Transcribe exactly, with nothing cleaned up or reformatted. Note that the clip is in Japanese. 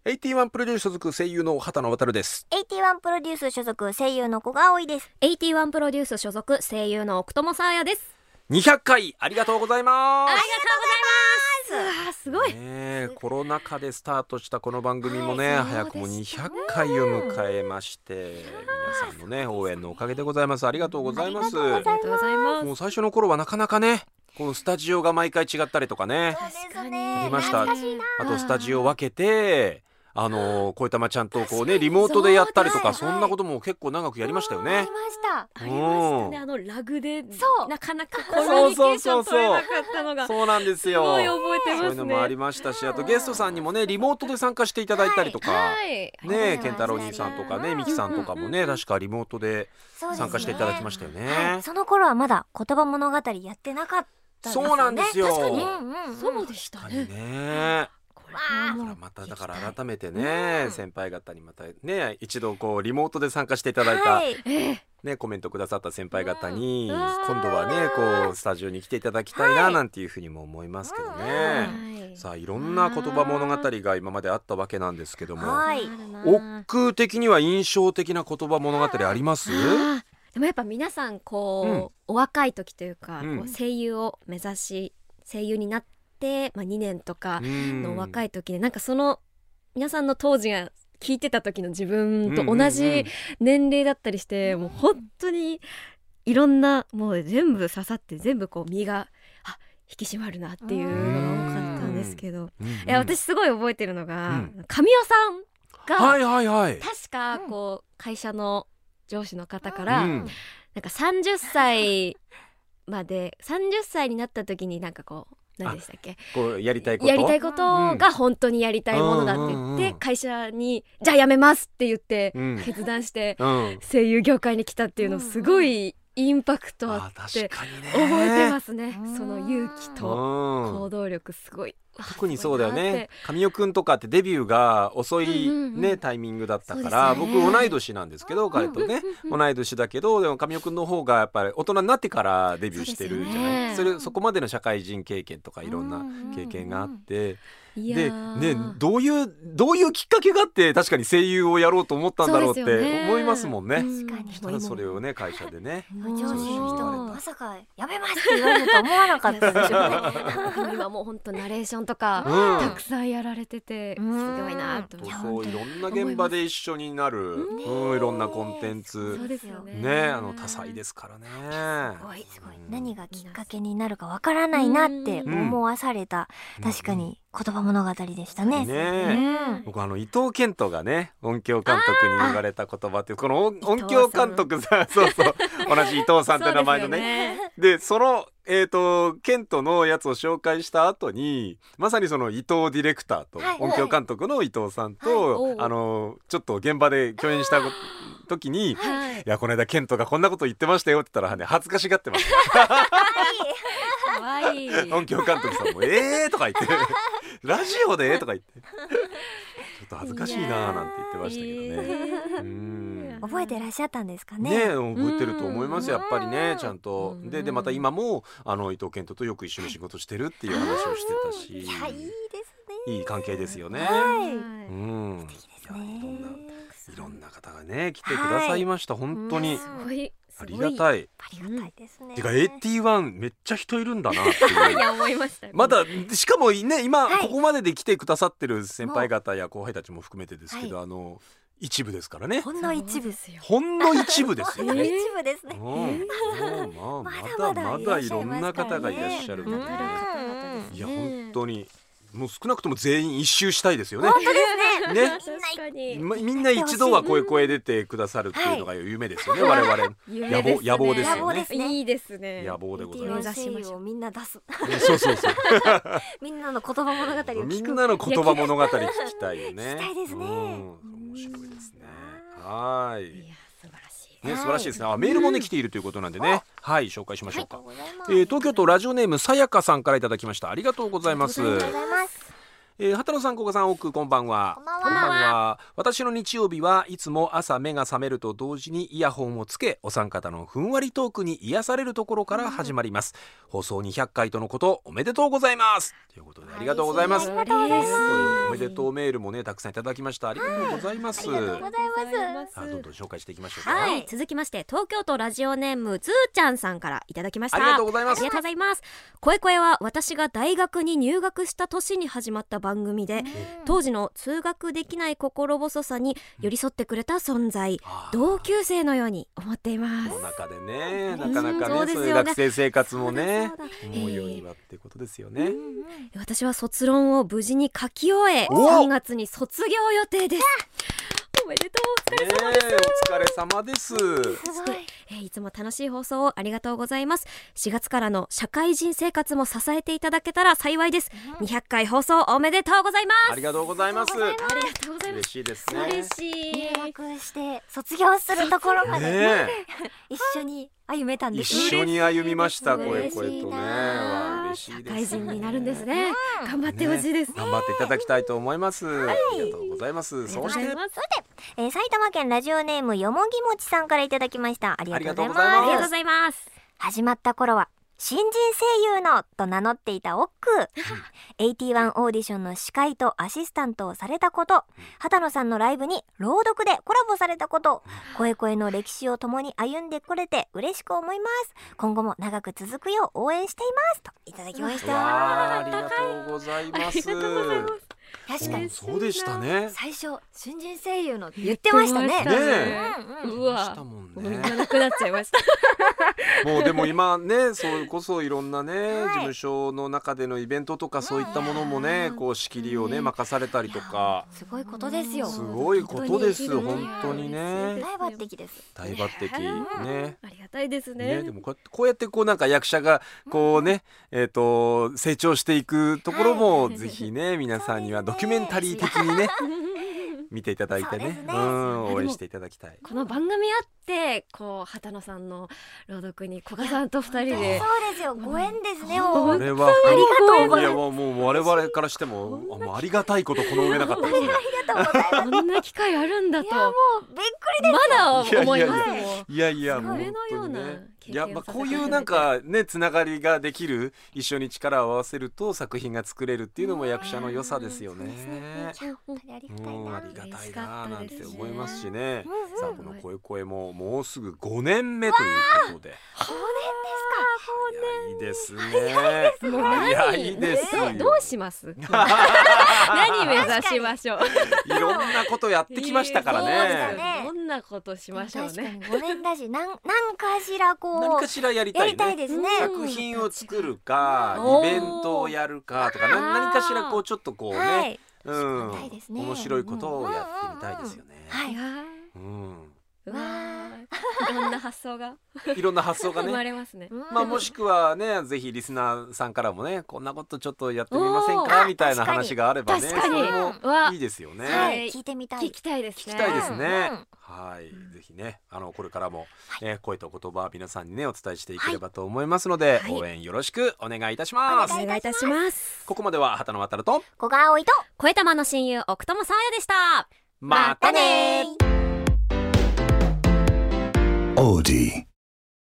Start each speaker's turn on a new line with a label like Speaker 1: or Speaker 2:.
Speaker 1: エイティワンプロデュース所属声優の畑野渡です。
Speaker 2: エイティワンプロデュース所属声優の小川葵です。
Speaker 3: エイティワンプロデュース所属声優の奥友沙耶です。
Speaker 1: にひゃっかいありがとうございます。
Speaker 3: ありがとうございます。すごい、
Speaker 1: ね、コロナ禍でスタートしたこの番組もね、はい、早くもにひゃっかいを迎えまして、皆さんのね応援のおかげでございます。ありがとうございます。
Speaker 3: ありがとうございます。
Speaker 1: もう最初の頃はなかなかね、こうスタジオが毎回違ったりとかね、
Speaker 2: 確かに
Speaker 1: ありました。あ
Speaker 2: 懐かしいな。
Speaker 1: とスタジオ分けてあの声玉ちゃんとこうねリモートでやったりとか、そんなことも結構長くやりましたよね。
Speaker 2: ありました。
Speaker 3: ありましたね。あのラグで
Speaker 2: そう
Speaker 3: なかなかコミュニケーション取れなかったのが
Speaker 1: そうなんですよ。
Speaker 3: すごい覚えてますね。
Speaker 1: そういうのもありましたし、あとゲストさんにもねリモートで参加していただいたりとか、
Speaker 3: はい、
Speaker 1: ね健太郎兄さんとかねみきさんとかもね確かリモートで参加していただきましたよね。
Speaker 2: はい、その頃はまだ言葉物語やってなかったですよね。
Speaker 1: そうなんですよ。
Speaker 2: 確かに、
Speaker 3: うんうんうん、そうでしたね。
Speaker 1: ね
Speaker 3: これ
Speaker 1: だからまただから改めてね、うん、先輩方にまたね一度こうリモートで参加していただいた、はいね、コメントくださった先輩方に、うん、今度はねこうスタジオに来ていただきたいななんていうふうにも思いますけどね、はい、さあいろんな言葉物語が今まであったわけなんですけども、はい、奥的には印象的な言葉物語あります？
Speaker 3: でもやっぱ皆さんこう、うん、お若い時というか、うん、こう声優を目指し声優になってでまあ、にねんとかの若い時で、なんかその皆さんの当時が聞いてた時の自分と同じ年齢だったりして、うんうんうん、もう本当にいろんなもう全部刺さって全部こう身があ引き締まるなっていうのが多かったんですけど、うんうん、いや私すごい覚えてるのが、うん、神尾さんが、
Speaker 1: はいはいはい、
Speaker 3: 確かこう会社の上司の方から、うん、なんかさんじゅっさいまでさんじゅっさいになった時になんかこう何でしたっけ、
Speaker 1: こうやりたいこと
Speaker 3: やりたいことが本当にやりたいものだって言って、うん、会社にじゃあ辞めますって言って決断して声優業界に来たっていうのすごいインパクトあって覚えてますね。その勇気と行動力すごい。
Speaker 1: 特にそうだよね。神尾くんとかってデビューが遅い、ねうんうんうん、タイミングだったから、ね、僕同い年なんですけど彼とね同い年だけど、でも神尾くんの方がやっぱり大人になってからデビューしてるじゃない。 そ, それそこまでの社会人経験とかいろんな経験があって、で、ね、どういうどういうきっかけがあって確かに声優をやろうと思ったんだろうって思いますもんね。
Speaker 2: 確かに
Speaker 1: したらそれをね会社でね
Speaker 2: 上司の人もまさかやめますって言われると思わなかったでしょうね。
Speaker 3: 今もう本当ナレーションとか、うん、たくさんやられててすごいなと思って、
Speaker 1: そういろんな現場で一緒になる、うん、いろんなコンテンツ、
Speaker 3: そうですよね、
Speaker 1: ね、あの多彩ですからね。
Speaker 2: すごいすごい、何がきっかけになるかわからないなって思わされた、うん、確かに言葉物語でしたね。
Speaker 1: ね、うん、僕あの伊藤健人がね音響監督に言われた言葉っていうこの音響監督さそうそう同じ伊藤さんって名前のねでそのえーと、ケントのやつを紹介した後にまさにその伊藤ディレクターと、はい、音響監督の伊藤さんと、はい、あのちょっと現場で共演した時に、はい、いやこの間ケントがこんなこと言ってましたよって言ったら、ね、恥ずかしがってました
Speaker 3: かわいい
Speaker 1: 音響監督さんもえーとか言ってラジオでとか言ってちょっと恥ずかしいななんて言ってましたけどね。う
Speaker 2: ーん覚えてらっしゃったんですかね。
Speaker 1: ね覚えてると思いますやっぱりねちゃんとででまた今もあの伊藤健人とよく一緒に仕事してるっていう話をしてたし、
Speaker 2: いやいいですね。
Speaker 1: いい関係ですよね。
Speaker 2: はい、
Speaker 1: うん、
Speaker 2: 素敵ですね。
Speaker 1: いやいろんないろんな方がね来てくださいました、はい、本当に
Speaker 3: すごい
Speaker 1: ありがたい。
Speaker 2: ありがたいですね。
Speaker 1: てか エイティワン めっちゃ人いるんだなっていう
Speaker 3: いや思いました、ね、
Speaker 1: まだしかもね今、はい、ここまでで来てくださってる先輩方や後輩たちも含めてですけど、はい、あの一部ですからね。
Speaker 2: ほんの一部ですよ。
Speaker 1: ほんの一部ですよね。
Speaker 2: ほんの一部ですね。
Speaker 1: うん、もうまあまだまだいろんな方がいらっしゃるので、いや本当にもう少なくとも全員一周したいですよね。
Speaker 2: 本当ですね。ね、
Speaker 3: 確かに
Speaker 1: み, みんな一度は声声出てくださるっていうのが夢ですよね、はい、我々野望野望ですよね。
Speaker 3: いいですね。
Speaker 1: 野望でございます。
Speaker 2: 声優をみんな出す。
Speaker 1: そうそうそう。
Speaker 2: みんなの言葉物語を聞く。
Speaker 1: みんなの言葉物語聞きたいよね。
Speaker 2: 聞きたいですね。
Speaker 1: 面白いですね。はい。
Speaker 3: いや素晴らしい。
Speaker 1: ね、素晴らしいですね。あメールもね来ているということなんでね、はい紹介しましょうか。えー、東京都ラジオネームさやかさんからいただきました。ありがとうございます。 えー、畑野さん、古賀さん、奥こんばんは。
Speaker 2: こんばんは
Speaker 1: こんばんは。私の日曜日はいつも朝目が覚めると同時にイヤホンをつけ、お三方のふんわりトークに癒されるところから始まります、うん、放送にひゃっかいとのことおめでとうございますということで、ありがとうございます。
Speaker 2: ありがとうございます。
Speaker 1: おめでとうメールもねたくさんいただきました。ありがとうございます。
Speaker 2: ありがとうございます。
Speaker 1: さあ、どんどん紹介していきましょうか。
Speaker 3: はい、続きまして東京都ラジオネームずーちゃんさんからいただきました。
Speaker 1: ありがとうございます。
Speaker 3: ありがとうございます。声声は私が大学に入学した年に始まった番組で、当時の通学できない心細さに寄り添ってくれた存在、同級生のように思っています。
Speaker 1: この中でね、なかなかね、
Speaker 3: そうですよね、
Speaker 1: そういう学生生活もね
Speaker 3: そうだそうだ
Speaker 1: 思うようにはってことですよね。
Speaker 3: 私は卒論を無事に書き終え、
Speaker 1: お
Speaker 3: さんがつに卒業予定です。おめでとう、お疲れ様です。
Speaker 1: ねえ、お疲れ様です。
Speaker 2: すごい。
Speaker 3: えーいつも楽しい放送をありがとうございます。しがつからの社会人生活も支えていただけたら幸いです。にひゃっかい放送おめでとうございます。
Speaker 1: ありがとうございます。
Speaker 2: ありがとう
Speaker 3: ありがとうございます。
Speaker 1: 嬉しいですね。
Speaker 3: 嬉しい。
Speaker 2: 入学して卒業するところまで、
Speaker 1: ね
Speaker 2: 一緒に歩めたん
Speaker 1: え、
Speaker 2: です
Speaker 1: 一緒に歩みました。
Speaker 3: 嬉しい
Speaker 1: 声声とね、わ嬉しいです。
Speaker 3: 社会人になるんですね。頑張ってほしいです。
Speaker 1: 頑張っていただきたいと思います。ありがとうございます。そして、
Speaker 2: えー、埼玉県ラジオネームよもぎもちさんからいただきました。ありがとうございます。
Speaker 3: ありがとうございます。
Speaker 2: 始まった頃は新人声優のと名乗っていたオックエイティワンオーディションの司会とアシスタントをされたこと、畑野さんのライブに朗読でコラボされたこと、声声の歴史を共に歩んでこれて嬉しく思います。今後も長く続くよう応援していますといただきまし
Speaker 1: わ
Speaker 2: た。
Speaker 1: あ、ありがとうございます。
Speaker 3: ありがとうございます。
Speaker 2: 確かに
Speaker 1: そうでしたね。
Speaker 2: 最初新人声優のって言ってましたね。
Speaker 3: 言ってました
Speaker 1: ね
Speaker 2: うんうん
Speaker 3: うわ
Speaker 1: したもんね。
Speaker 3: もう言わなくなっちゃいました。
Speaker 1: もうでも今ね、それこそいろんなね、
Speaker 2: はい
Speaker 1: 事務所の中でのイベントとかそういったものもね、こう仕切りをね任されたりとか、
Speaker 2: すごいことですよ。
Speaker 1: すごいことです。
Speaker 3: 本当に
Speaker 1: 本当にね、
Speaker 2: 大抜擢です。
Speaker 1: 大抜擢ね。
Speaker 3: ありがたいです
Speaker 1: ね、
Speaker 3: ね。
Speaker 1: でもこうやってこうやってこうなんか役者がこうね、えっと成長していくところもぜひね皆さんにはドキュメンタリー的にね見ていただいてね、
Speaker 2: そうですね
Speaker 1: うん応援していただきたい。
Speaker 3: この番組あってこう畑野さんの朗読に古賀さんと二人で
Speaker 2: そうですよ。ご縁ですね。
Speaker 3: うん
Speaker 2: もう
Speaker 1: これは
Speaker 2: ありがとうご
Speaker 1: いや
Speaker 2: ざいます。
Speaker 1: もうもう我々からしてもあもうありがたいことこの上なかったですね。
Speaker 2: ありがとうございます。
Speaker 3: こんな機会あるんだと
Speaker 2: いやもうびっくりです。
Speaker 3: まだ思います
Speaker 1: いやいや
Speaker 3: もん。
Speaker 1: いやいやもう
Speaker 3: 夢のような
Speaker 1: 本当にね。
Speaker 3: 経
Speaker 1: いやまあ
Speaker 3: 験をさせて
Speaker 1: こういうなんかねつながりができる、一緒に力を合わせると作品が作れるっていうのも役者の良さですよね。
Speaker 2: いや本当にありがたいな。
Speaker 1: うんありがたいななんて
Speaker 3: 嬉しかったですね
Speaker 1: 思いますしね。
Speaker 2: うんうん
Speaker 1: さあこの声声ももうすぐごねんめということで、早いですね。
Speaker 3: もう何
Speaker 1: 早いですよ。
Speaker 3: どうします何目指しましょう。
Speaker 1: いろんなことやってきましたから
Speaker 2: そうで
Speaker 1: ね。
Speaker 2: すね
Speaker 3: どんなことしましょう
Speaker 2: 確か
Speaker 3: ね。
Speaker 2: にごねんだし、なんなんかしらこう
Speaker 1: 何かしらやりたい
Speaker 2: やりたい
Speaker 1: ね。
Speaker 2: ですね。
Speaker 1: 作品を作るか
Speaker 3: うん
Speaker 1: イベントをやるかとかな何かしらこうちょっとこうね、
Speaker 2: はい。
Speaker 1: うん
Speaker 2: したいですね
Speaker 1: 面白いことをやってみたいですよね。
Speaker 2: はい
Speaker 3: いや
Speaker 1: うん
Speaker 3: ーうわーいろんな発想が
Speaker 1: いろんな発想が
Speaker 3: 生ま
Speaker 1: ね。
Speaker 3: れますね。
Speaker 1: まあもしくはねぜひリスナーさんからもねこんなことちょっとやってみません
Speaker 3: お
Speaker 1: か
Speaker 2: ー
Speaker 1: みたいな話があればね
Speaker 3: 確かに
Speaker 1: それも
Speaker 3: うわ
Speaker 1: いいですよね。
Speaker 2: は
Speaker 3: はい
Speaker 2: い。聞いてみたい。
Speaker 3: 聞きたいですね。
Speaker 1: 聞きたいですね。
Speaker 2: うん
Speaker 1: はい、ぜひねあのこれからも、えー声と言葉皆さんにねお伝えしていければと思いますので、
Speaker 3: はい
Speaker 1: 応援よろしくお願いいたします。
Speaker 3: お願いいたします。
Speaker 1: ここまでは畑野渡と
Speaker 2: 小川葵と
Speaker 3: 声玉の親友奥友さんやでした。
Speaker 1: またねー。
Speaker 2: ー。
Speaker 4: オーディ